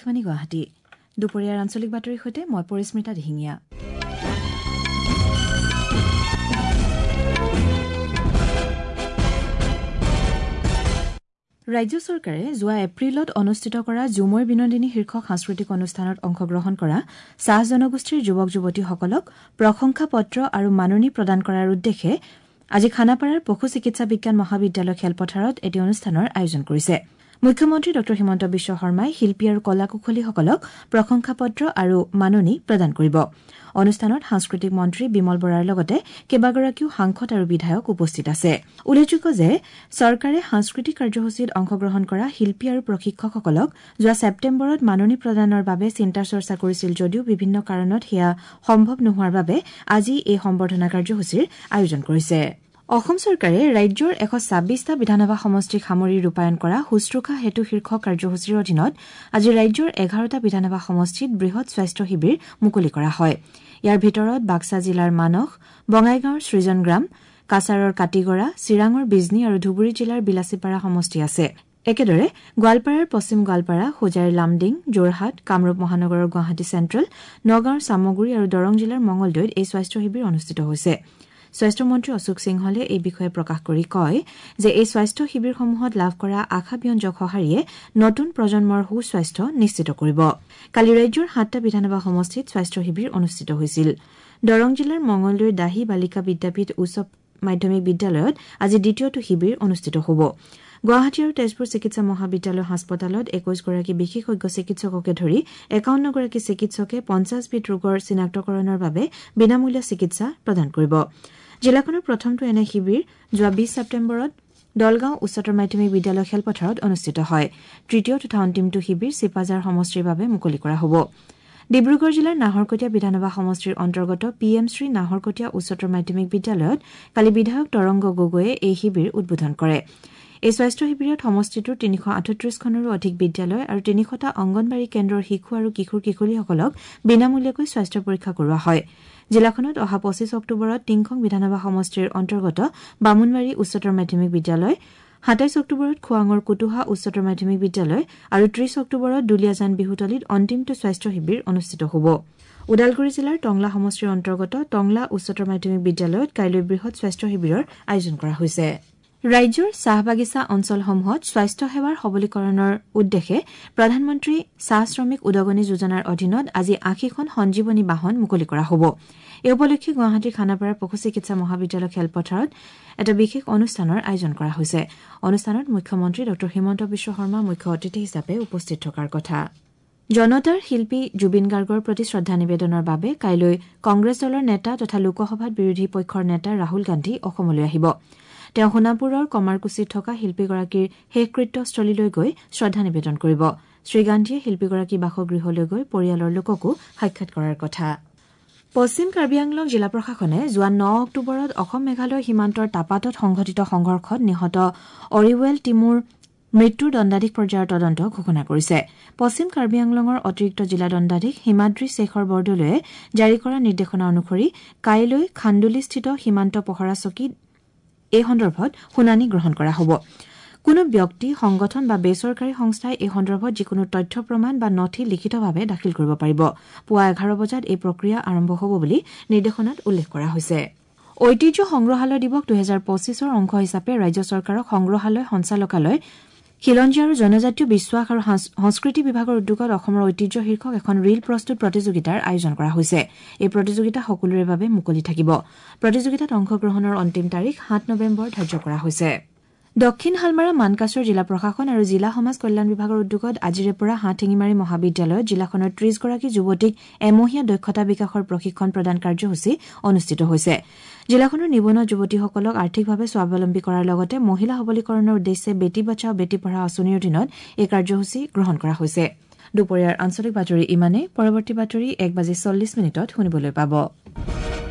আকাশবাণী গুৱাহাটী দুপৰীয়াৰ আঞ্চলিক বাতৰিৰ সৈতে মই পৰিস্মিতা দিহিঙীয়া। ৰাজ্য চৰকাৰে যোৱা এপ্ৰিলত অনুষ্ঠিত কৰা ঝুমৰ বিনোদিনী শীৰ্ষক সাংস্কৃতিক অনুষ্ঠানত অংশগ্ৰহণ কৰা চাহ জনগোষ্ঠীৰ যুৱক যুৱতীসকলক প্ৰশংসা পত্ৰ আৰু মাননি প্ৰদান কৰাৰ উদ্দেশ্যে আজি খানাপাৰাৰ পশু চিকিৎসা বিজ্ঞান মহাবিদ্যালয় খেলপথাৰত এটি অনুষ্ঠানৰ আয়োজন কৰিছে। মুখ্যমন্ত্ৰী ড হিমন্ত বিশ্ব শৰ্মাই শিল্পী আৰু কলাকুশলীসকলক প্ৰশংসা পত্ৰ আৰু মাননি প্ৰদান কৰিব। অনুষ্ঠানত সাংস্কৃতিক মন্ত্ৰী বিমল বৰাৰ লগতে কেইবাগৰাকীও সাংসদ আৰু বিধায়ক উপস্থিত আছে। উল্লেখযোগ্য যে চৰকাৰে সাংস্কৃতিক কাৰ্যসূচীত অংশগ্ৰহণ কৰা শিল্পী আৰু প্ৰশিক্ষকসকলক যোৱা ছেপ্টেম্বৰত মাননি প্ৰদানৰ বাবে চিন্তা চৰ্চা কৰিছিল যদিও বিভিন্ন কাৰণত সেয়া সম্ভৱ নোহোৱাৰ বাবে আজি এই সম্বৰ্ধনা কাৰ্যসূচীৰ আয়োজন কৰিছে। অসম চৰকাৰে ৰাজ্যৰ 126টা বিধানসভা সমষ্টিক সামৰি ৰূপায়ণ কৰা শুশ্ৰূষা সেতু শীৰ্ষক কাৰ্যসূচীৰ অধীনত আজি ৰাজ্যৰ 11টা বিধানসভা সমষ্টিত বৃহৎ স্বাস্থ্য শিবিৰ মুকলি কৰা হয়। ইয়াৰ ভিতৰত বাক্সা জিলাৰ মানস, বঙাইগাঁৱৰ সৃজনগ্ৰাম, কাছাৰৰ কাটিগড়া, চিৰাঙৰ বিজনী আৰু ধুবুৰী জিলাৰ বিলাচীপাৰা সমষ্টি আছে। একেদৰে গোৱালপাৰাৰ পশ্চিম গোৱালপাৰা, হোজাইৰ লামডিং, যোৰহাট, কামৰূপ মহানগৰৰ গুৱাহাটী চেণ্ট্ৰেল, নগাঁৱৰ চামগুৰি আৰু দৰং জিলাৰ মঙলদৈত এই স্বাস্থ্য শিবিৰ অনুষ্ঠিত হৈছে। স্বাস্থ্যমন্ত্ৰী অশোক সিংহলে এই বিষয়ে প্ৰকাশ কৰি কয় যে এই স্বাস্থ্য শিবিৰসমূহত লাভ কৰা আশাব্যঞ্জক সঁহাৰিয়ে নতুন প্ৰজন্মৰ সুস্বাস্থ্য নিশ্চিত কৰিব। কালি ৰাজ্যৰ 7টা বিধানসভা সমষ্টিত স্বাস্থ্য শিবিৰ অনুষ্ঠিত হৈছিল। দৰং জিলাৰ মঙলদৈৰ দাহি বালিকা বিদ্যাপীঠ উচ্চ মাধ্যমিক বিদ্যালয়ত আজি দ্বিতীয়টো শিবিৰ অনুষ্ঠিত হ'ব। গুৱাহাটী আৰু তেজপুৰ চিকিৎসা মহাবিদ্যালয় হাস্পতালত 21 গৰাকী বিশেষজ্ঞ চিকিৎসককে ধৰি 51 গৰাকী চিকিৎসকে 50 বিধ ৰোগৰ চিনাক্তকৰণৰ বাবে বিনামূলীয়া চিকিৎসা প্ৰদান কৰিব। জিলাখনৰ প্ৰথমটো এনে শিবিৰ যোৱা 20 ছেপ্টেম্বৰত দলগাঁও উচ্চতৰ মাধ্যমিক বিদ্যালয় খেলপথাৰত অনুষ্ঠিত হয়। তৃতীয় তথা অন্তিমটো শিবিৰ চিপাঝাৰ সমষ্টিৰ বাবে মুকলি কৰা হ'ব। ডিব্ৰুগড় জিলাৰ নাহৰকটীয়া বিধানসভা সমষ্টিৰ অন্তৰ্গত PM শ্ৰী নাহৰকটীয়া উচ্চতৰ মাধ্যমিক বিদ্যালয়ত কালি বিধায়ক তৰংগ গগৈয়ে এই শিবিৰ উদ্বোধন কৰে। এই স্বাস্থ্য শিবিৰত সমষ্টিটোৰ 338খনৰো অধিক বিদ্যালয় আৰু 300টা অংগনবাড়ী কেন্দ্ৰৰ শিশু আৰু কিশোৰ-কিশোৰীসকলক বিনামূলীয়াকৈ স্বাস্থ্য পৰীক্ষা কৰোৱা হয়। জিলাখনত অহা 25 অক্টোবৰত টিংখং বিধানসভা সমষ্টিৰ অন্তৰ্গত বামুণবাৰী উচ্চতৰ মাধ্যমিক বিদ্যালয়, 27 অক্টোবৰত খোৱাঙৰ কুতুহা উচ্চতৰ মাধ্যমিক বিদ্যালয় আৰু 30 অক্টোবৰত দুলীয়াজান বিহুতলীত অন্তিমটো স্বাস্থ্য শিবিৰ অনুষ্ঠিত হ'ব। ওদালগুৰি জিলাৰ টংলা সমষ্টিৰ অন্তৰ্গত টংলা উচ্চতৰ মাধ্যমিক বিদ্যালয়ত কাইলৈ বৃহৎ স্বাস্থ্য শিবিৰৰ আয়োজন কৰা হৈছে। ৰাজ্যৰ চাহ বাগিচা অঞ্চলসমূহত স্বাস্থ্য সেৱাৰ সবলীকৰণৰ উদ্দেশ্যে প্ৰধানমন্ত্ৰী চাহ শ্ৰমিক উদগনি যোজনাৰ অধীনত আজি 80খন সঞ্জীৱনী বাহন মুকলি কৰা হ'ব। এই উপলক্ষে গুৱাহাটীৰ খানাপাৰাৰ পশু চিকিৎসা মহাবিদ্যালয় খেলপথাৰত এটা বিশেষ অনুষ্ঠানৰ আয়োজন কৰা হৈছে। অনুষ্ঠানত মুখ্যমন্ত্ৰী ড হিমন্ত বিশ্ব শৰ্মা মুখ্য অতিথি হিচাপে উপস্থিত থকাৰ কথা। জনতাৰ শিল্পী জুবিন গাৰ্গৰ প্ৰতি শ্ৰদ্ধা নিবেদনৰ বাবে কাইলৈ কংগ্ৰেছ দলৰ নেতা তথা লোকসভাত বিৰোধী পক্ষৰ নেতা ৰাহুল গান্ধী অসমলৈ আহিব। তেওঁ সোণাপুৰৰ কমাৰকুছিত থকা শিল্পীগৰাকীৰ শেষকৃত্যস্থলীলৈ গৈ শ্ৰদ্ধা নিবেদন কৰিব। শ্ৰীগান্ধীয়ে শিল্পীগৰাকীৰ বাসগৃহলৈ গৈ পৰিয়ালৰ লোককো সাক্ষাৎ কৰাৰ কথা। পশ্চিম কাৰ্বি আংলং জিলা প্ৰশাসনে যোৱা 9 অক্টোবৰত অসম মেঘালয় সীমান্তৰ টাপাতত সংঘটিত সংঘৰ্ষত নিহত অৰিৱেল টিমুৰ মৃত্যুৰ দণ্ডাধীশ পৰ্যায়ৰ তদন্ত ঘোষণা কৰিছে। পশ্চিম কাৰ্বি আংলঙৰ অতিৰিক্ত জিলা দণ্ডাধীশ হিমাদ্ৰী শেখৰ বৰদলৈয়ে জাৰি কৰা নিৰ্দেশনা অনুসৰি কাইলৈ খাণ্ডুলিস্থিত সীমান্ত পহৰা চকীত এই সন্দৰ্ভত শুনানি গ্ৰহণ কৰা হ'ব। কোনো ব্যক্তি, সংগঠন বা বেচৰকাৰী সংস্থাই এই সন্দৰ্ভত যিকোনো তথ্য প্ৰমাণ বা নথি লিখিতভাৱে দাখিল কৰিব পাৰিব। পুৱা 11 বজাত এই প্ৰক্ৰিয়া আৰম্ভ হ'ব বুলি নিৰ্দেশনাত উল্লেখ কৰা হৈছে। ঐতিহ্য সংগ্ৰহালয় দিৱস 2025ৰ অংশ হিচাপে ৰাজ্য চৰকাৰক সংগ্ৰহালয় সঞ্চালকালয়, খিলঞ্জীয়া আৰু জনজাতীয় বিশ্বাস আৰু সংস্কৃতি বিভাগৰ উদ্যোগত অসমৰ ঐতিহ্য শীৰ্ষক এখন ৰীল প্ৰস্তুত প্ৰতিযোগিতাৰ আয়োজন কৰা হৈছে। এই প্ৰতিযোগিতা সকলোৰে বাবে মুকলি থাকিব। প্ৰতিযোগিতাত অংশগ্ৰহণৰ অন্তিম তাৰিখ 7 নৱেম্বৰ ধাৰ্য কৰা হৈছে। দক্ষিণ হালমাৰা মানকাছৰ জিলা প্ৰশাসন আৰু জিলা সমাজ কল্যাণ বিভাগৰ উদ্যোগত আজিৰে পৰা হাটশিঙিমাৰী মহাবিদ্যালয়ত জিলাখনৰ 30 গৰাকী যুৱতীক এমহীয়া দক্ষতা বিকাশৰ প্ৰশিক্ষণ প্ৰদান কাৰ্যসূচী অনুষ্ঠিত হৈছে। জিলাখনৰ নিবনুৱা যুৱতীসকলক আৰ্থিকভাৱে স্বাৱলম্বী কৰাৰ লগতে মহিলা সবলীকৰণৰ উদ্দেশ্যে বেটী বচাও বেটী পঢ়াও আঁচনিৰ অধীনত এই কাৰ্যসূচী গ্ৰহণ কৰা হৈছে। দুপৰীয়াৰ আঞ্চলিক বাতৰি ইমানেই। পৰৱৰ্তী বাতৰি 1:40 শুনিবলৈ পাব।